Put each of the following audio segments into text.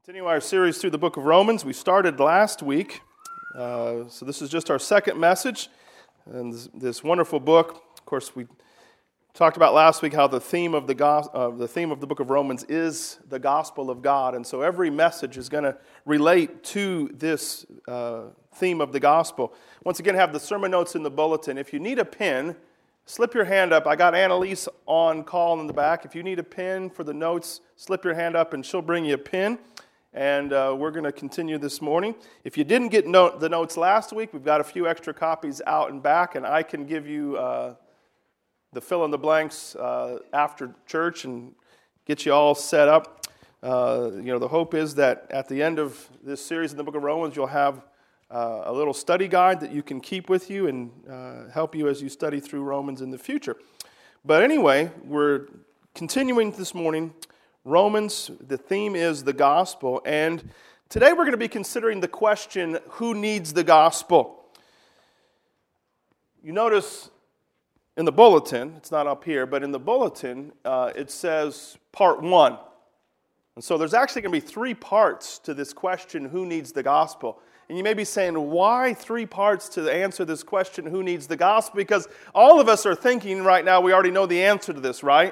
Continuing our series through the book of Romans. We started last week, so this is just our second message in this wonderful book. Of course, we talked about last week how the theme of the book of Romans is the gospel of God, and so every message is going to relate to this theme of the gospel. Once again, I have the sermon notes in the bulletin. If you need a pen, slip your hand up. I got Annalise on call in the back. If you need a pen for the notes, slip your hand up and she'll bring you a pen. And we're going to continue this morning. If you didn't get the notes last week, we've got a few extra copies out and back, and I can give you the fill-in-the-blanks after church and get you all set up. The hope is that at the end of this series in the book of Romans, you'll have a little study guide that you can keep with you and help you as you study through Romans in the future. But anyway, we're continuing this morning Romans. The theme is the gospel, and today we're going to be considering the question, who needs the gospel? You notice in the bulletin, it's not up here, but in the bulletin it says part 1. And so there's actually going to be 3 parts to this question, who needs the gospel? And you may be saying, why 3 parts to answer this question, who needs the gospel? Because all of us are thinking right now we already know the answer to this, right?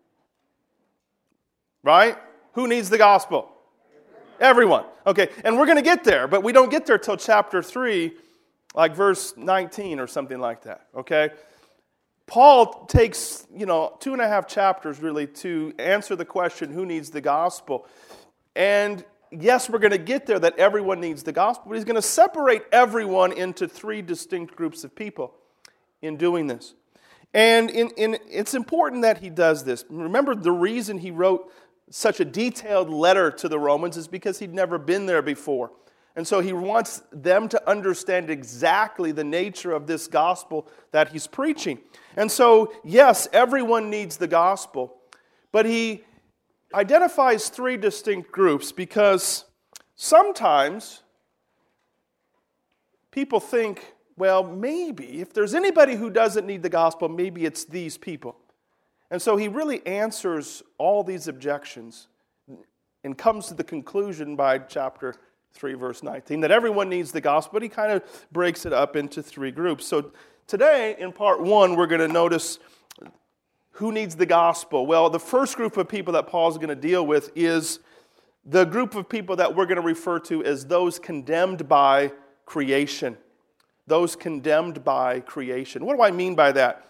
Right? Who needs the gospel? Everyone. Okay, and we're going to get there, but we don't get there till chapter 3, like verse 19 or something like that, okay? Paul takes, 2.5 chapters really to answer the question, who needs the gospel? And yes, we're going to get there that everyone needs the gospel, but he's going to separate everyone into 3 distinct groups of people in doing this. And it's important that he does this. Remember, the reason he wrote such a detailed letter to the Romans is because he'd never been there before. And so he wants them to understand exactly the nature of this gospel that he's preaching. And so, yes, everyone needs the gospel, but he identifies 3 distinct groups because sometimes people think, well, maybe if there's anybody who doesn't need the gospel, maybe it's these people. And so he really answers all these objections and comes to the conclusion by chapter 3, verse 19, that everyone needs the gospel, but he kind of breaks it up into 3 groups. So today, in part 1, we're going to notice who needs the gospel. Well, the first group of people that Paul's going to deal with is the group of people that we're going to refer to as those condemned by creation. Those condemned by creation. What do I mean by that?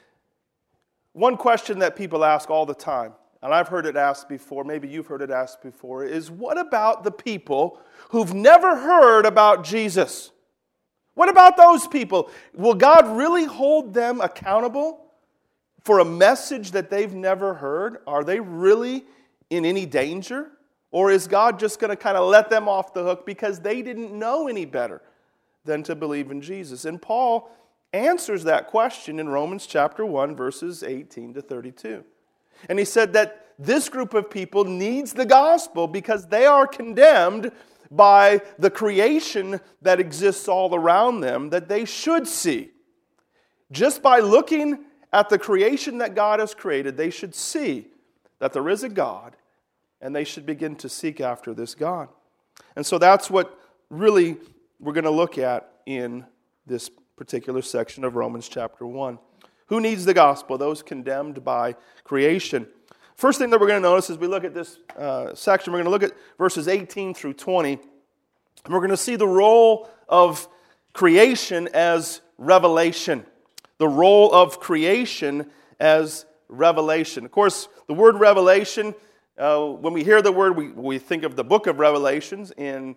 One question that people ask all the time, and I've heard it asked before, maybe you've heard it asked before, is what about the people who've never heard about Jesus? What about those people? Will God really hold them accountable for a message that they've never heard? Are they really in any danger? Or is God just going to kind of let them off the hook because they didn't know any better than to believe in Jesus? And Paul answers that question in Romans chapter 1, verses 18 to 32. And he said that this group of people needs the gospel because they are condemned by the creation that exists all around them that they should see. Just by looking at the creation that God has created, they should see that there is a God, and they should begin to seek after this God. And so that's what really we're going to look at in this particular section of Romans chapter 1. Who needs the gospel? Those condemned by creation. First thing that we're going to notice as we look at this section, we're going to look at verses 18 through 20. And we're going to see the role of creation as revelation. The role of creation as revelation. Of course, the word revelation, when we hear the word, we think of the book of Revelations in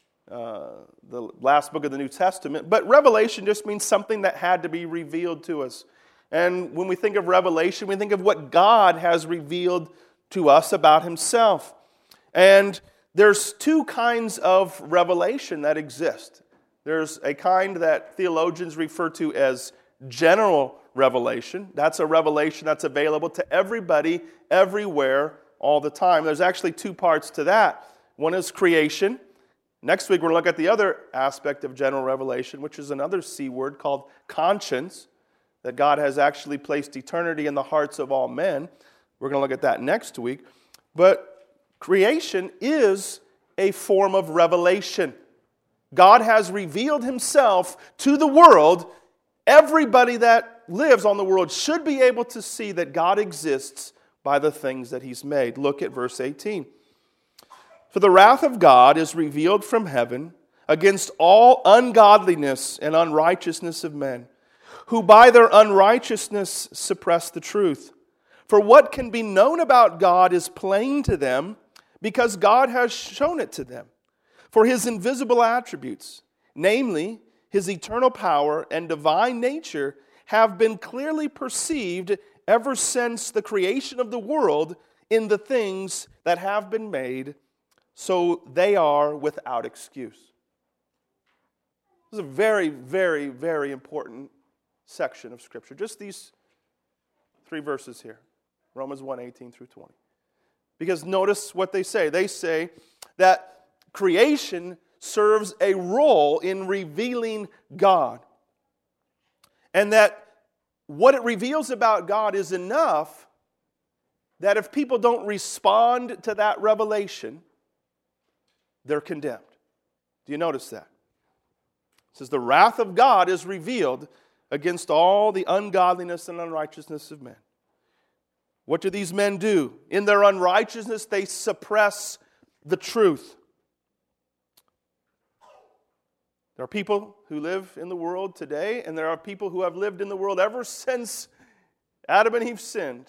the last book of the New Testament. But revelation just means something that had to be revealed to us. And when we think of revelation, we think of what God has revealed to us about himself. And there's 2 kinds of revelation that exist. There's a kind that theologians refer to as general revelation. That's a revelation that's available to everybody, everywhere, all the time. There's actually 2 parts to that. One is creation. Next week, we're going to look at the other aspect of general revelation, which is another C word called conscience, that God has actually placed eternity in the hearts of all men. We're going to look at that next week. But creation is a form of revelation. God has revealed himself to the world. Everybody that lives on the world should be able to see that God exists by the things that he's made. Look at verse 18. For the wrath of God is revealed from heaven against all ungodliness and unrighteousness of men, who by their unrighteousness suppress the truth. For what can be known about God is plain to them, because God has shown it to them. For his invisible attributes, namely his eternal power and divine nature, have been clearly perceived ever since the creation of the world in the things that have been made, so they are without excuse. This is a very, very, very important section of Scripture. Just these 3 verses here. Romans 1:18 through 20. Because notice what they say. They say that creation serves a role in revealing God. And that what it reveals about God is enough that if people don't respond to that revelation, they're condemned. Do you notice that? It says, the wrath of God is revealed against all the ungodliness and unrighteousness of men. What do these men do? In their unrighteousness, they suppress the truth. There are people who live in the world today, and there are people who have lived in the world ever since Adam and Eve sinned,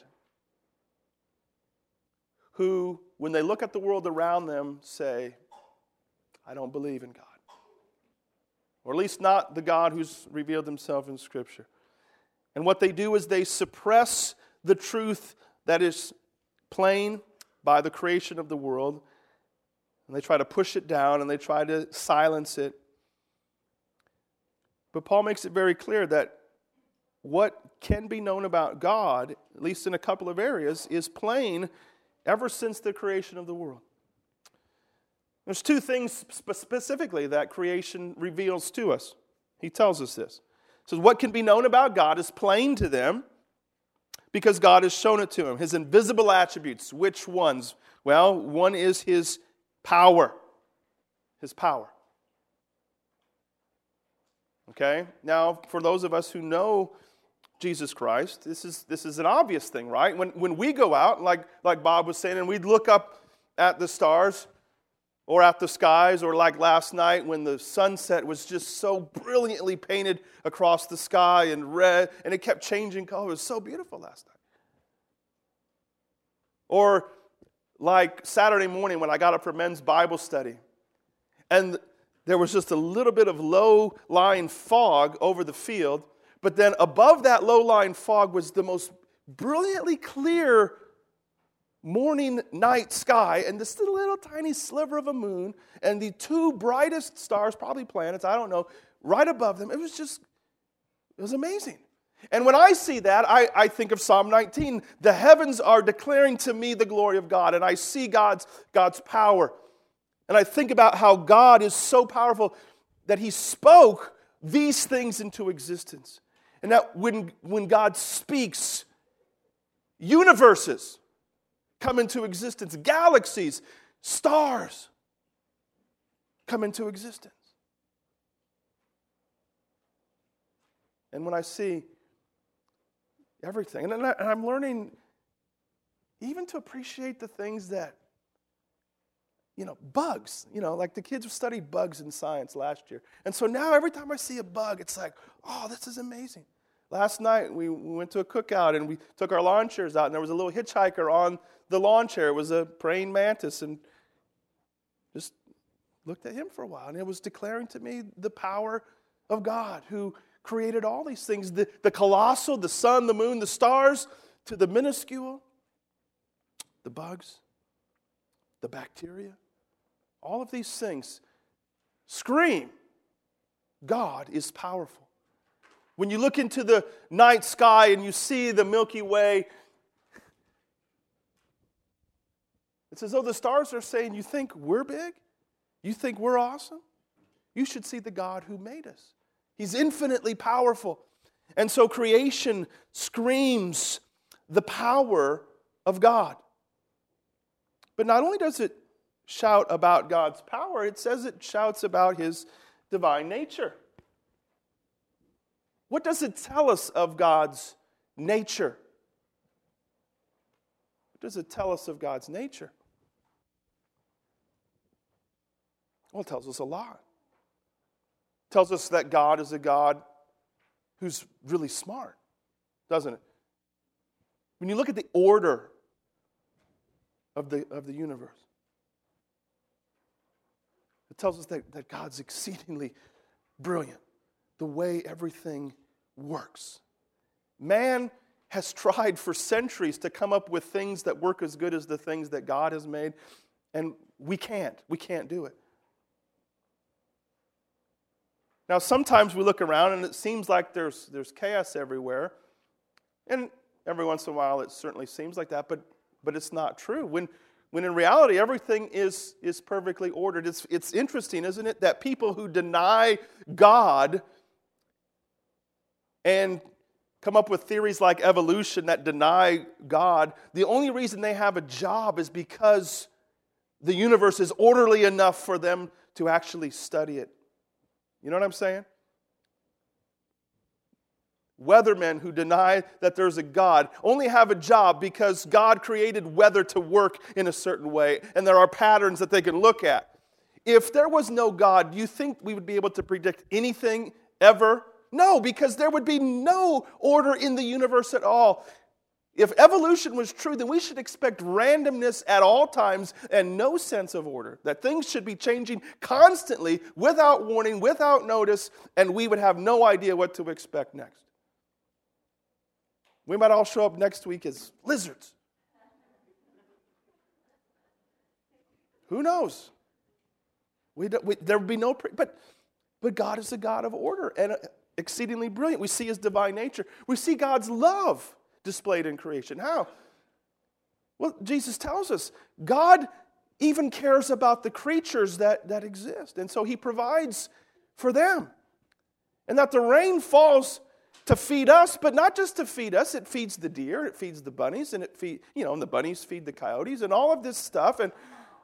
who, when they look at the world around them, say, I don't believe in God. Or at least not the God who's revealed himself in Scripture. And what they do is they suppress the truth that is plain by the creation of the world, and they try to push it down, and they try to silence it. But Paul makes it very clear that what can be known about God, at least in a couple of areas, is plain ever since the creation of the world. There's 2 things specifically that creation reveals to us. He tells us this. He says, what can be known about God is plain to them because God has shown it to them. His invisible attributes. Which ones? Well, one is his power. His power. Okay? Now, for those of us who know Jesus Christ, this is an obvious thing, right? When we go out, like Bob was saying, and we'd look up at the stars or at the skies, or like last night when the sunset was just so brilliantly painted across the sky in red, and it kept changing color. It was so beautiful last night. Or like Saturday morning when I got up for men's Bible study, and there was just a little bit of low-lying fog over the field, but then above that low-lying fog was the most brilliantly clear morning night sky, and this little tiny sliver of a moon, and the 2 brightest stars, probably planets, I don't know, right above them. It was amazing. And when I see that, I think of Psalm 19. The heavens are declaring to me the glory of God, and I see God's power. And I think about how God is so powerful that he spoke these things into existence. And that when God speaks, universes come into existence. Galaxies, stars come into existence. And when I see everything, and I'm learning even to appreciate the things that, bugs, like the kids studied bugs in science last year. And so now every time I see a bug, it's like, oh, this is amazing. Last night we went to a cookout and we took our lawn chairs out, and there was a little hitchhiker on the lawn chair. It was a praying mantis, and just looked at him for a while. And it was declaring to me the power of God who created all these things, the colossal, the sun, the moon, the stars, to the minuscule, the bugs, the bacteria. All of these things scream, God is powerful. When you look into the night sky and you see the Milky Way, it's as though the stars are saying, you think we're big? You think we're awesome? You should see the God who made us. He's infinitely powerful. And so creation screams the power of God. But not only does it shout about God's power. It says it shouts about His divine nature. What does it tell us of God's nature? What does it tell us of God's nature? Well, it tells us a lot. It tells us that God is a God who's really smart, doesn't it? When you look at the order of the universe, it tells us that God's exceedingly brilliant, the way everything works. Man has tried for centuries to come up with things that work as good as the things that God has made, and we can't. We can't do it. Now, sometimes we look around and it seems like there's chaos everywhere, and every once in a while it certainly seems like that, but it's not true. When in reality everything is perfectly ordered. It's interesting, isn't it, that people who deny God and come up with theories like evolution that deny God, the only reason they have a job is because the universe is orderly enough for them to actually study it. You know what I'm saying? Weathermen who deny that there's a God only have a job because God created weather to work in a certain way, and there are patterns that they can look at. If there was no God, do you think we would be able to predict anything ever? No, because there would be no order in the universe at all. If evolution was true, then we should expect randomness at all times and no sense of order. That things should be changing constantly, without warning, without notice, and we would have no idea what to expect next. We might all show up next week as lizards. Who knows? There would be no... But God is a God of order and exceedingly brilliant. We see His divine nature. We see God's love displayed in creation. How? Well, Jesus tells us God even cares about the creatures that exist. And so He provides for them. And that the rain falls to feed us, but not just to feed us. It feeds the deer, it feeds the bunnies, and and the bunnies feed the coyotes and all of this stuff. And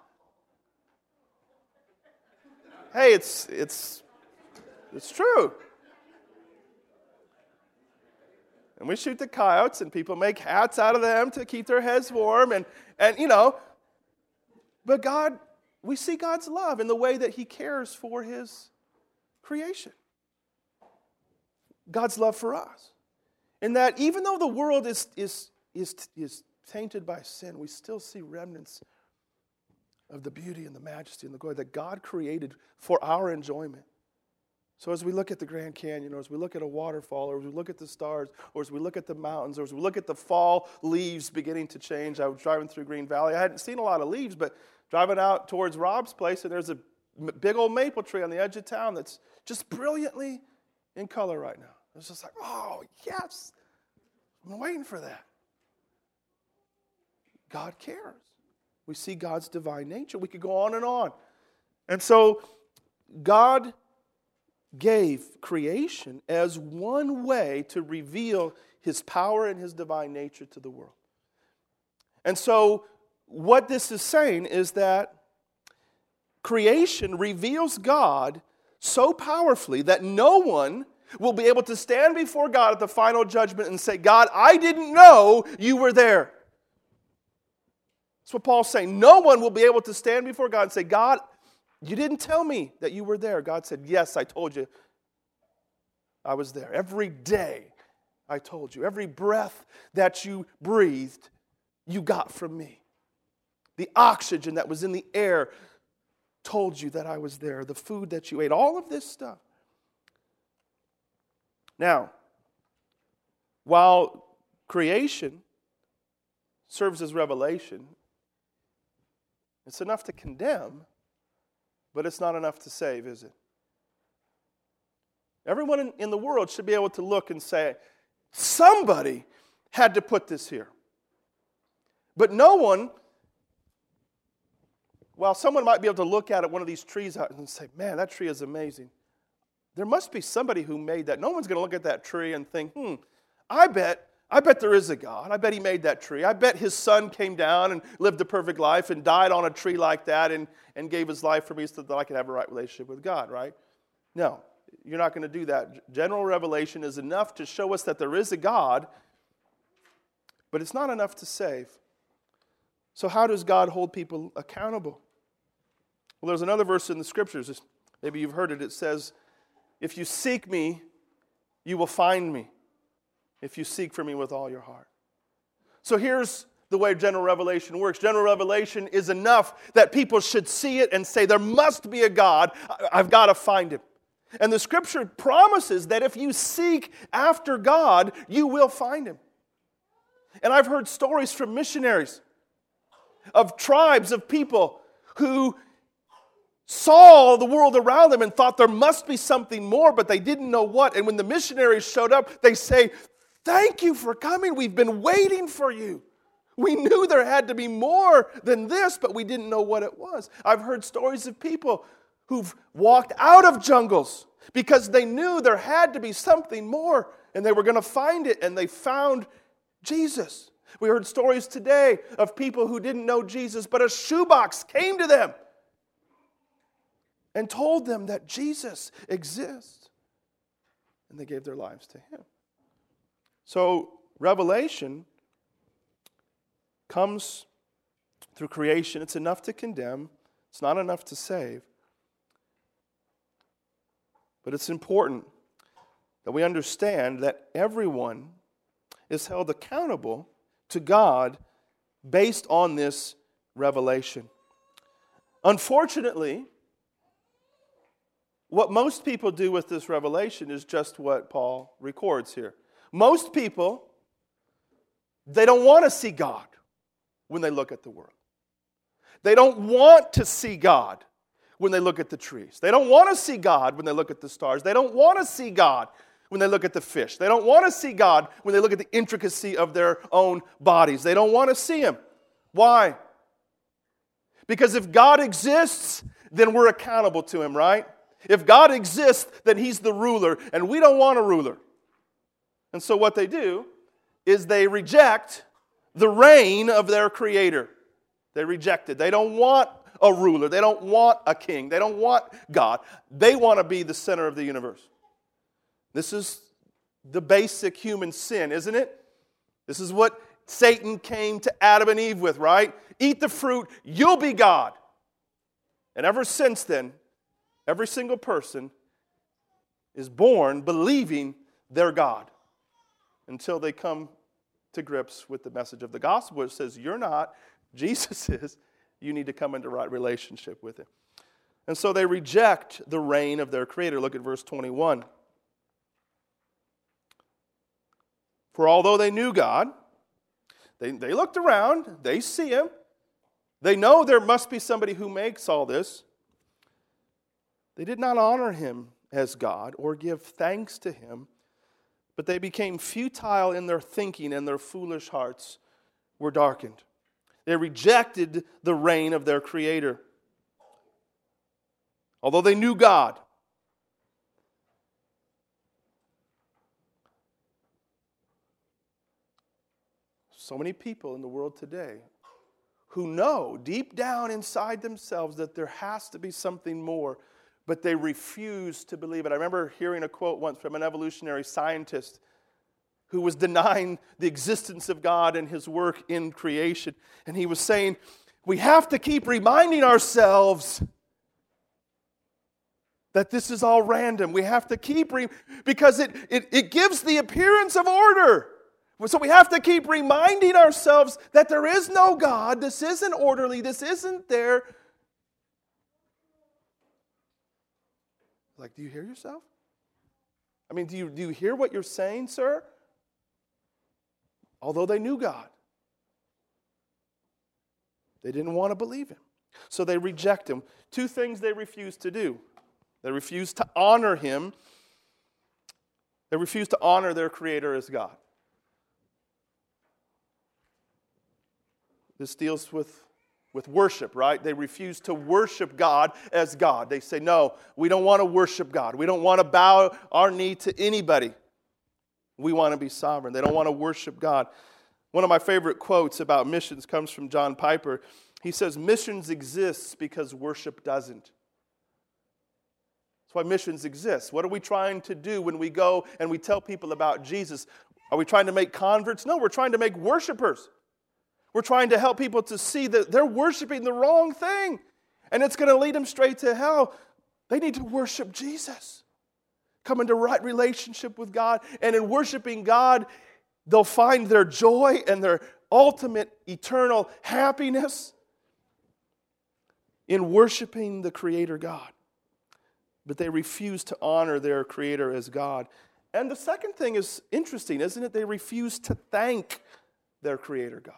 hey, it's true. And we shoot the coyotes, and people make hats out of them to keep their heads warm, and but God, we see God's love in the way that He cares for His creation. God's love for us. And that even though the world is tainted by sin, we still see remnants of the beauty and the majesty and the glory that God created for our enjoyment. So as we look at the Grand Canyon, or as we look at a waterfall, or as we look at the stars, or as we look at the mountains, or as we look at the fall leaves beginning to change. I was driving through Green Valley. I hadn't seen a lot of leaves, but driving out towards Rob's place, and there's a big old maple tree on the edge of town that's just brilliantly in color right now. It's just like, oh, yes. I've been waiting for that. God cares. We see God's divine nature. We could go on and on. And so God gave creation as one way to reveal His power and His divine nature to the world. And so what this is saying is that creation reveals God so powerfully that no one will be able to stand before God at the final judgment and say, God, I didn't know you were there. That's what Paul's saying. No one will be able to stand before God and say, God, you didn't tell me that you were there. God said, yes, I told you I was there. Every day I told you. Every breath that you breathed, you got from me. The oxygen that was in the air told you that I was there. The food that you ate, all of this stuff. Now, while creation serves as revelation, it's enough to condemn, but it's not enough to save, is it? Everyone in the world should be able to look and say, somebody had to put this here. But no one, while someone might be able to look at one of these trees out and say, man, that tree is amazing. There must be somebody who made that. No one's going to look at that tree and think, I bet I bet there is a God. I bet he made that tree. I bet his son came down and lived a perfect life and died on a tree like that and gave his life for me so that I could have a right relationship with God, right? No, you're not going to do that. General revelation is enough to show us that there is a God, but it's not enough to save. So how does God hold people accountable? Well, there's another verse in the Scriptures. Maybe you've heard it. It says, if you seek me, you will find me. If you seek for me with all your heart. So here's the way general revelation works. General revelation is enough that people should see it and say, there must be a God. I've got to find him. And the Scripture promises that if you seek after God, you will find him. And I've heard stories from missionaries of tribes of people who saw the world around them and thought there must be something more, but they didn't know what. And when the missionaries showed up, they say, thank you for coming. We've been waiting for you. We knew there had to be more than this, but we didn't know what it was. I've heard stories of people who've walked out of jungles because they knew there had to be something more, and they were going to find it, and they found Jesus. We heard stories today of people who didn't know Jesus, but a shoebox came to them and told them that Jesus exists, and they gave their lives to him. So, revelation comes through creation. It's enough to condemn. It's not enough to save. But it's important that we understand that everyone is held accountable to God based on this revelation. Unfortunately, what most people do with this revelation is just what Paul records here. Most people, they don't want to see God when they look at the world. They don't want to see God when they look at the trees. They don't want to see God when they look at the stars. They don't want to see God when they look at the fish. They don't want to see God when they look at the intricacy of their own bodies. They don't want to see him. Why? Because if God exists, then we're accountable to him, right? If God exists, then he's the ruler, and we don't want a ruler. And so what they do is they reject the reign of their Creator. They reject it. They don't want a ruler. They don't want a king. They don't want God. They want to be the center of the universe. This is the basic human sin, isn't it? This is what Satan came to Adam and Eve with, right? Eat the fruit, you'll be God. And ever since then, every single person is born believing they're God until they come to grips with the message of the gospel, which says, you're not, Jesus is, you need to come into right relationship with him. And so they reject the reign of their Creator. Look at verse 21. For although they knew God, they looked around, they see him, they know there must be somebody who makes all this. They did not honor him as God or give thanks to him, but they became futile in their thinking, and their foolish hearts were darkened. They rejected the reign of their Creator. Although they knew God. So many people in the world today who know deep down inside themselves that there has to be something more, but they refuse to believe it. I remember hearing a quote once from an evolutionary scientist who was denying the existence of God and his work in creation. And he was saying, we have to keep reminding ourselves that this is all random. We have to keep, because it gives the appearance of order. So we have to keep reminding ourselves that there is no God. This isn't orderly. This isn't there. Like, do you hear yourself? I mean, do you hear what you're saying, sir? Although they knew God, they didn't want to believe him. So they reject him. Two things they refuse to do. They refuse to honor him. They refuse to honor their Creator as God. This deals with worship, right? They refuse to worship God as God. They say, no, we don't want to worship God. We don't want to bow our knee to anybody. We want to be sovereign. They don't want to worship God. One of my favorite quotes about missions comes from John Piper. He says, missions exists because worship doesn't. That's why missions exist. What are we trying to do when we go and we tell people about Jesus? Are we trying to make converts? No, we're trying to make worshipers. We're trying to help people to see that they're worshiping the wrong thing, and it's going to lead them straight to hell. They need to worship Jesus. Come into right relationship with God, and in worshiping God, they'll find their joy and their ultimate eternal happiness in worshiping the Creator God. But they refuse to honor their Creator as God. And the second thing is interesting, isn't it? They refuse to thank their Creator God.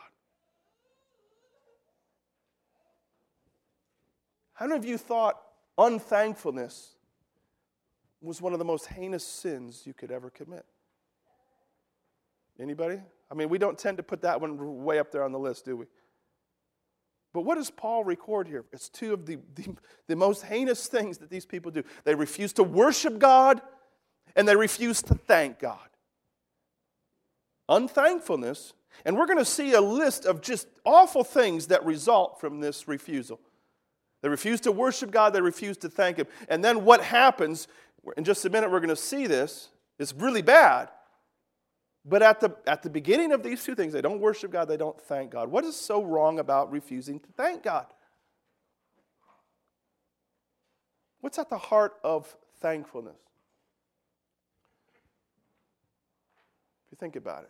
How many of you thought unthankfulness was one of the most heinous sins you could ever commit? Anybody? I mean, we don't tend to put that one way up there on the list, do we? But what does Paul record here? It's two of the most heinous things that these people do. They refuse to worship God, and they refuse to thank God. Unthankfulness, and we're going to see a list of just awful things that result from this refusal. They refuse to worship God, they refuse to thank Him. And then what happens, in just a minute we're going to see this, it's really bad. But at the beginning of these two things, they don't worship God, they don't thank God. What is so wrong about refusing to thank God? What's at the heart of thankfulness? If you think about it.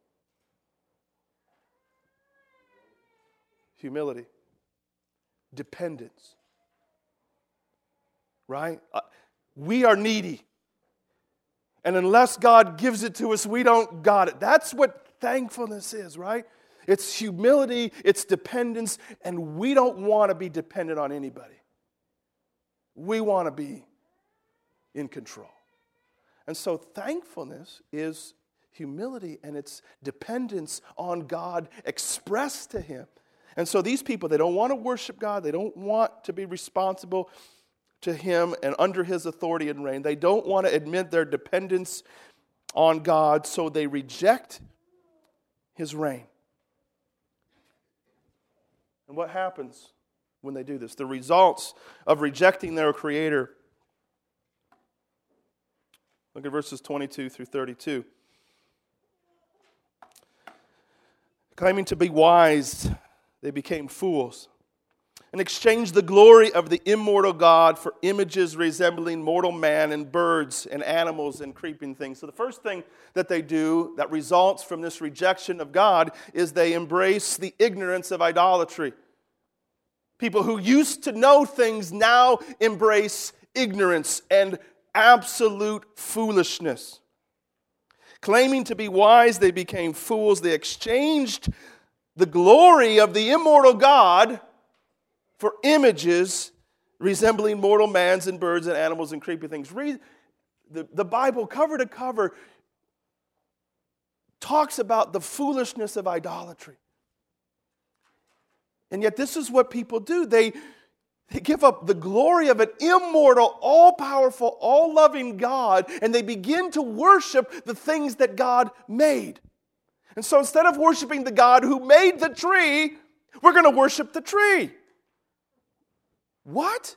Humility. Dependence. Right? We are needy. And unless God gives it to us, we don't got it. That's what thankfulness is, right? It's humility, it's dependence, and we don't want to be dependent on anybody. We want to be in control. And so thankfulness is humility and it's dependence on God expressed to Him. And so these people, they don't want to worship God. They don't want to be responsible to Him and under His authority and reign. They don't want to admit their dependence on God, so they reject His reign. And what happens when they do this? The results of rejecting their Creator. Look at verses 22 through 32. Claiming to be wise, they became fools and exchanged the glory of the immortal God for images resembling mortal man and birds and animals and creeping things. So the first thing that they do that results from this rejection of God is they embrace the ignorance of idolatry. People who used to know things now embrace ignorance and absolute foolishness. Claiming to be wise, they became fools. They exchanged the glory of the immortal God for images resembling mortal mans and birds and animals and creepy things. Read the Bible cover to cover talks about the foolishness of idolatry. And yet this is what people do. They give up the glory of an immortal, all-powerful, all-loving God, and they begin to worship the things that God made. And so instead of worshiping the God who made the tree, we're going to worship the tree. What?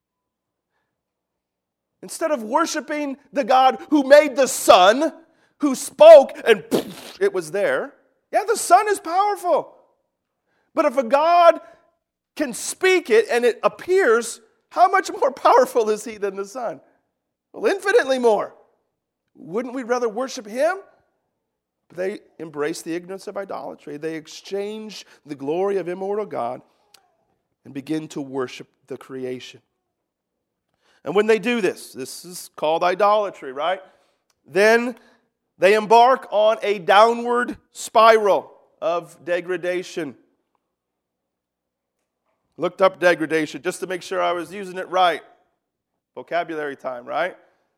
Instead of worshiping the God who made the sun, who spoke and it was there. Yeah, the sun is powerful. But if a God can speak it and it appears, how much more powerful is He than the sun? Well, infinitely more. Wouldn't we rather worship Him? They embrace the ignorance of idolatry. They exchange the glory of immortal God and begin to worship the creation. And when they do this is called idolatry, right? Then they embark on a downward spiral of degradation. Looked up degradation just to make sure I was using it right. Vocabulary time, right?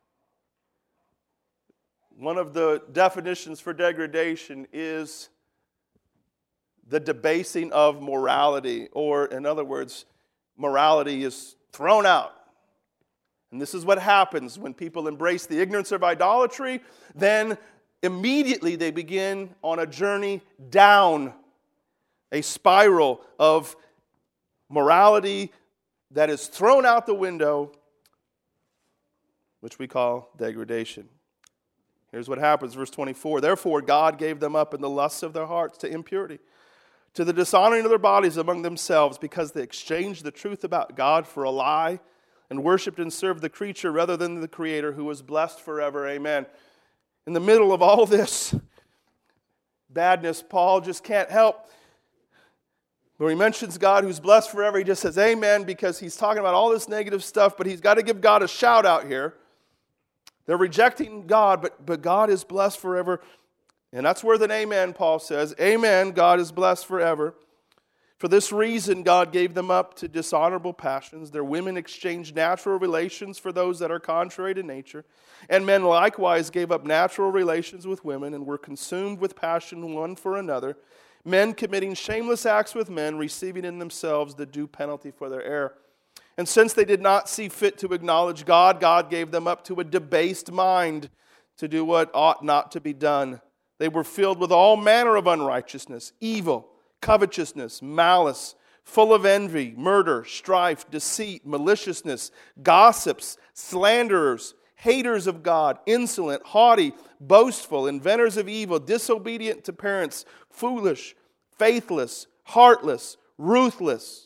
One of the definitions for degradation is the debasing of morality, or in other words, morality is thrown out. And this is what happens when people embrace the ignorance of idolatry, then immediately they begin on a journey down a spiral of morality that is thrown out the window, which we call degradation. Here's what happens, verse 24. Therefore God gave them up in the lusts of their hearts to impurity, to the dishonoring of their bodies among themselves, because they exchanged the truth about God for a lie, and worshipped and served the creature rather than the Creator, who was blessed forever. Amen. In the middle of all this badness, Paul just can't help. When he mentions God who's blessed forever, he just says amen, because he's talking about all this negative stuff, but he's got to give God a shout out here. They're rejecting God, but God is blessed forever. And that's where the amen, Paul says. Amen, God is blessed forever. For this reason, God gave them up to dishonorable passions. Their women exchanged natural relations for those that are contrary to nature. And men likewise gave up natural relations with women and were consumed with passion one for another. Men committing shameless acts with men, receiving in themselves the due penalty for their error. And since they did not see fit to acknowledge God, God gave them up to a debased mind to do what ought not to be done. They were filled with all manner of unrighteousness, evil, covetousness, malice, full of envy, murder, strife, deceit, maliciousness, gossips, slanderers, haters of God, insolent, haughty, boastful, inventors of evil, disobedient to parents, foolish, faithless, heartless, ruthless.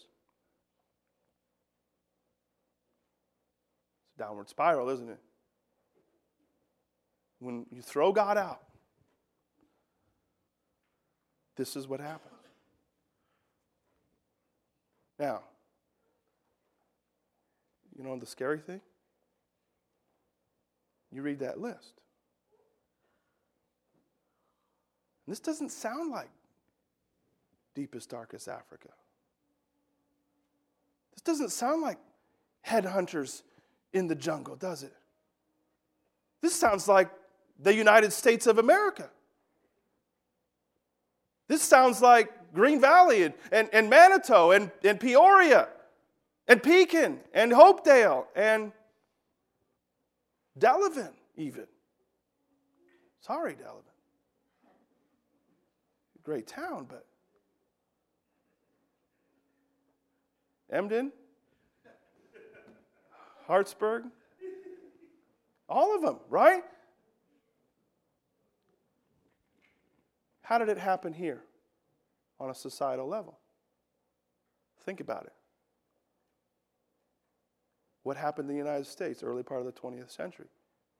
Downward spiral, isn't it? When you throw God out, this is what happens. Now, you know the scary thing? You read that list. And this doesn't sound like deepest, darkest Africa. This doesn't sound like headhunters in the jungle, does it? This sounds like the United States of America. This sounds like Green Valley and Manitou and Peoria and Pekin and Hopedale and Delavan even. Sorry, Delavan. Great town, but Emden, Hartsburg, all of them, right? How did it happen here on a societal level? Think about it. What happened in the United States, early part of the 20th century?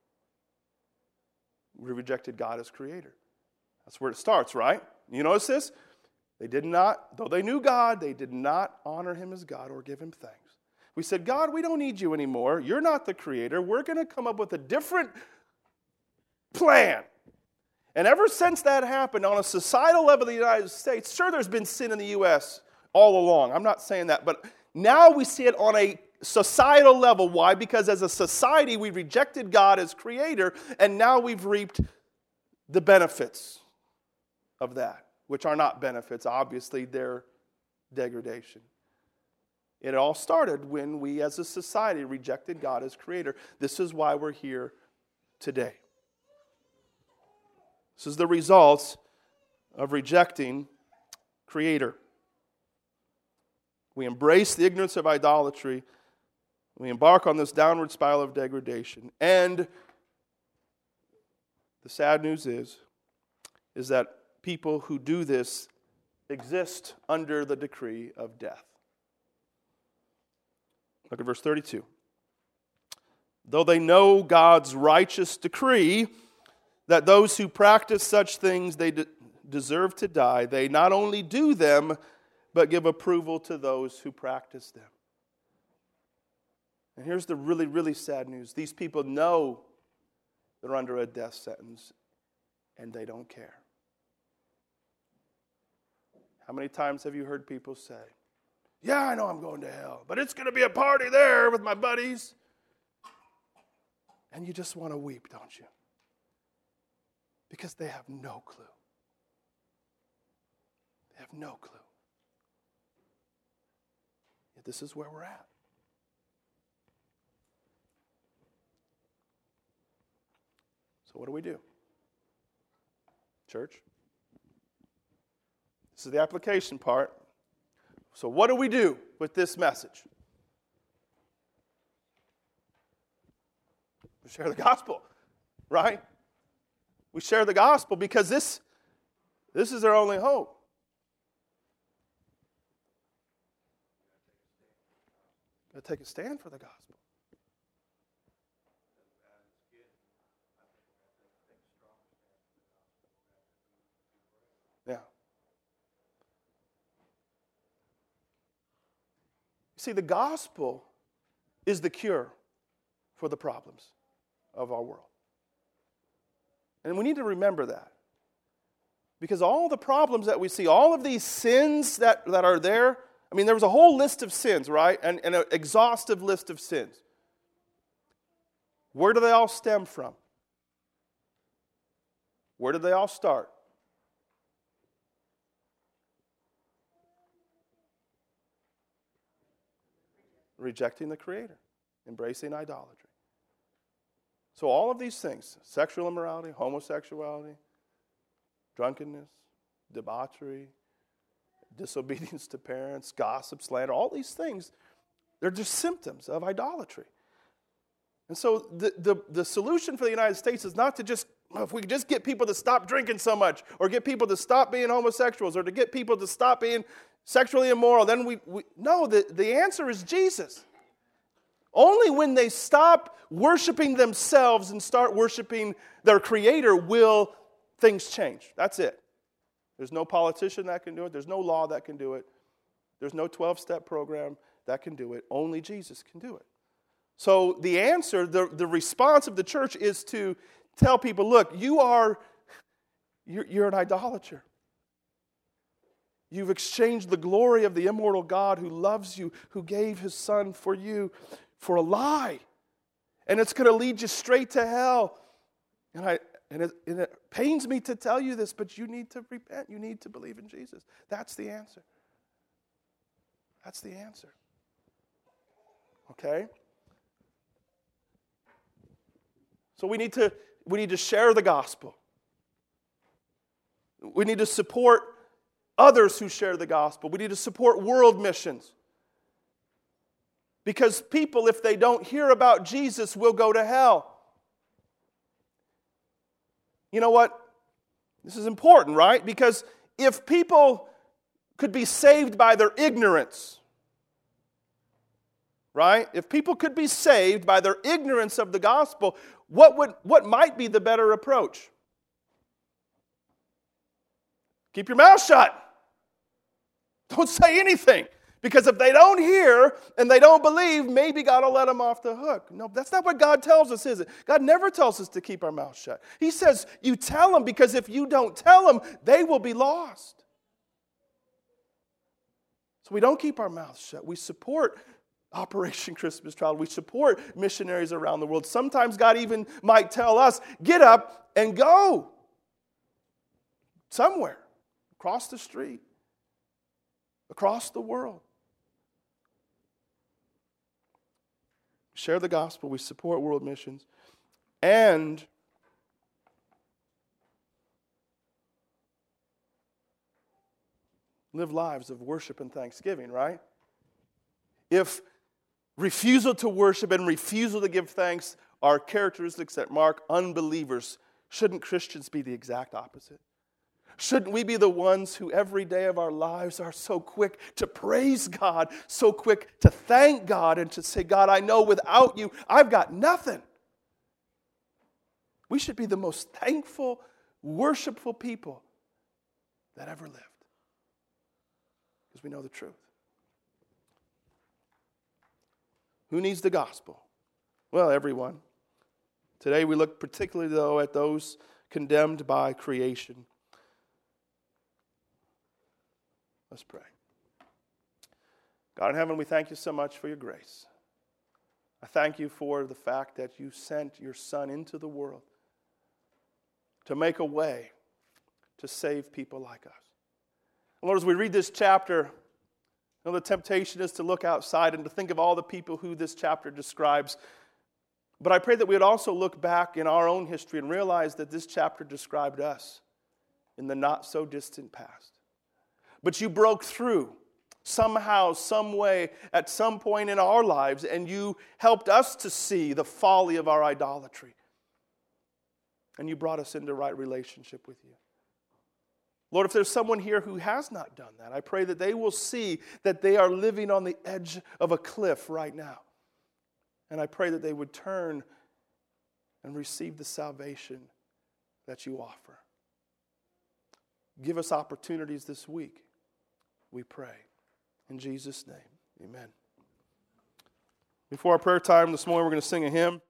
We rejected God as creator. That's where it starts, right? You notice this? They did not, though they knew God, they did not honor him as God or give him thanks. We said, God, we don't need you anymore. You're not the creator. We're going to come up with a different plan. And ever since that happened on a societal level in the United States, sure, there's been sin in the U.S. all along. I'm not saying that. But now we see it on a societal level. Why? Because as a society, we rejected God as creator, and now we've reaped the benefits of that, which are not benefits. Obviously, they're degradation. It all started when we as a society rejected God as creator. This is why we're here today. This is the results of rejecting creator. We embrace the ignorance of idolatry. We embark on this downward spiral of degradation. And the sad news is that people who do this exist under the decree of death. Look at verse 32. Though they know God's righteous decree that those who practice such things they deserve to die, they not only do them, but give approval to those who practice them. And here's the really, really sad news. These people know they're under a death sentence, and they don't care. How many times have you heard people say, yeah, I know I'm going to hell, but it's going to be a party there with my buddies. And you just want to weep, don't you? Because they have no clue. They have no clue. Yet this is where we're at. So what do we do? church. This is the application part. So what do we do with this message? We share the gospel, right? We share the gospel because this is our only hope. Got to take a stand for the gospel. Yeah. You see, the gospel is the cure for the problems of our world. And we need to remember that. Because all the problems that we see, all of these sins that are there, I mean, there was a whole list of sins, right? And an exhaustive list of sins. Where do they all stem from? Where did they all start? Rejecting the Creator, embracing idolatry. So all of these things, sexual immorality, homosexuality, drunkenness, debauchery, disobedience to parents, gossip, slander, all these things, they're just symptoms of idolatry. And so the solution for the United States is not to just, if we could just get people to stop drinking so much, or get people to stop being homosexuals, or to get people to stop being sexually immoral, then no, the answer is Jesus. Only when they stop worshiping themselves and start worshiping their Creator will things change. That's it. There's no politician that can do it. There's no law that can do it. There's no 12-step program that can do it. Only Jesus can do it. So the answer, the response of the church is to tell people, look, you're an idolater. You've exchanged the glory of the immortal God who loves you, who gave His Son for you, for a lie. And it's going to lead you straight to hell. And it pains me to tell you this, but you need to repent. You need to believe in Jesus. That's the answer. That's the answer. Okay? So we need to share the gospel. We need to support others who share the gospel. We need to support world missions. Because people, if they don't hear about Jesus, will go to hell. You know what? This is important, right? Because if people could be saved by their ignorance, right? If people could be saved by their ignorance of the gospel, what might be the better approach? Keep your mouth shut. Don't say anything. Because if they don't hear and they don't believe, maybe God will let them off the hook. No, that's not what God tells us, is it? God never tells us to keep our mouth shut. He says, you tell them, because if you don't tell them, they will be lost. So we don't keep our mouths shut. We support Operation Christmas Child. We support missionaries around the world. Sometimes God even might tell us, get up and go somewhere, across the street, across the world. Share the gospel. We support world missions. And live lives of worship and thanksgiving, right? If refusal to worship and refusal to give thanks are characteristics that mark unbelievers, shouldn't Christians be the exact opposite? Shouldn't we be the ones who every day of our lives are so quick to praise God, so quick to thank God and to say, God, I know without you, I've got nothing. We should be the most thankful, worshipful people that ever lived. Because we know the truth. Who needs the gospel? Well, everyone. Today we look particularly, though, at those condemned by creation. Let's pray. God in heaven, we thank you so much for your grace. I thank you for the fact that you sent your Son into the world to make a way to save people like us. And Lord, as we read this chapter, the temptation is to look outside and to think of all the people who this chapter describes. But I pray that we would also look back in our own history and realize that this chapter described us. in the not-so-distant past. But you broke through somehow, some way, at some point in our lives, and you helped us to see the folly of our idolatry. And you brought us into right relationship with you. Lord, if there's someone here who has not done that, I pray that they will see that they are living on the edge of a cliff right now. And I pray that they would turn and receive the salvation that you offer. Give us opportunities this week, we pray. In Jesus' name, amen. Before our prayer time this morning, we're going to sing a hymn.